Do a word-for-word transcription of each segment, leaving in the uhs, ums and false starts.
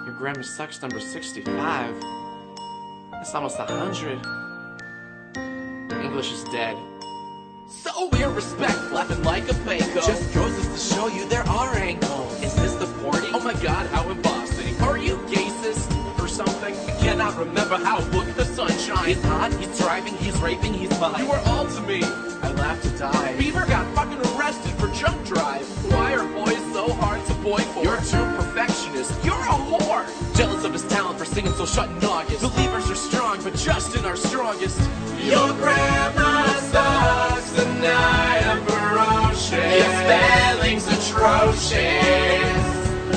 Your grammar sucks number sixty-five. That's almost a hundred. English is dead. So irrespectful, laughing like a faker. Just goes to show you there are angles. Is this the forty? Oh my god, how embossing. Are you gayist or something? I cannot remember how look the sunshine. He's hot, he's driving, he's raping, he's mine. You are all to me. I laugh to die. Bieber got fucking arrested for junk drive. Why are boys so hard to boy for? You're too perfectionist. You're a whore. Jealous of his talent for singing so shut in August. Believers are strong, but Justin are strongest. Your grandma sucks and I am ferocious. Your spelling's atrocious.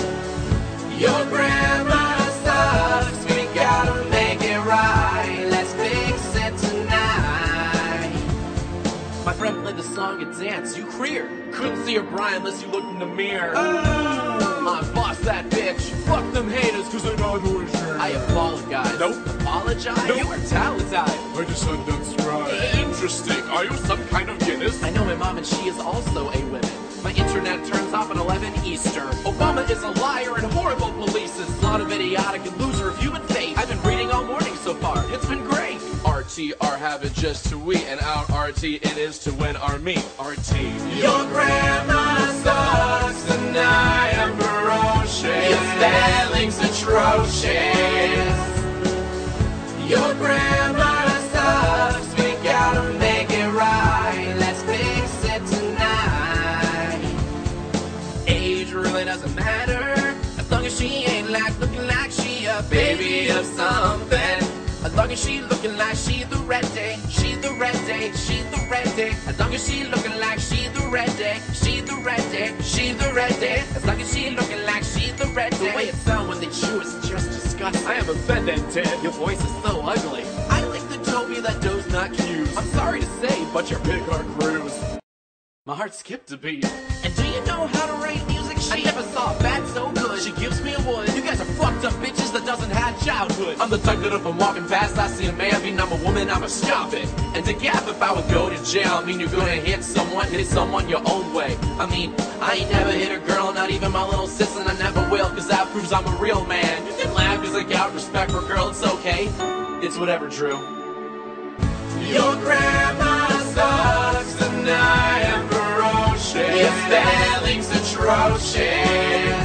Your grandma sucks. We gotta make it right. Let's fix it tonight. My friend played the song and dance. You queer. Couldn't see her Brian unless you looked in the mirror. Oh. I boss that bitch. Fuck them haters, cause I know who is sure. I apologize. Nope. Apologize? Nope. You are talented. I just unsubscribed. Interesting. Are you some kind of Guinness? I know my mom and she is also a woman. My internet turns off at eleven Eastern. Obama is a liar and horrible polices. A lot of idiotic and loser of human faith. I've been reading all morning so far. It's been great. R T, our habit just to we, and our R T it is to win our me. R T. Your grandma sucks and I am ferocious. Your spelling's atrocious. Your grandma sucks. We gotta make it right. Let's fix it tonight. Age really doesn't matter as long as she ain't like looking like she a baby of something. As long as she looking like she the red day, she the red day, she the red day. As long as she looking like she the red day, she the red day, she the red day. As long as she looking like she the red day. The way it sounds when they chew is just disgusting. I am offended, Ted. Your voice is so ugly. I like the Toby that does not use. I'm sorry to say, but your big heart cruise. My heart skipped a beat. And do you know how to write music sheet? I never saw a bat so good. She gives me a wood. You guys are fucked up bitches that doesn't have childhood. I'm the type that if I'm walking past, I see a man, mean I'm a woman, I'ma stop it. And to gap if I would go to jail, I mean you're gonna hit someone, hit someone your own way. I mean, I ain't never hit a girl, not even my little sis, and I never will, cause that proves I'm a real man. You can laugh cause I got respect for a girl, it's okay. It's whatever, Drew. Your grandma sucks and I am ferocious. Your spelling's atrocious.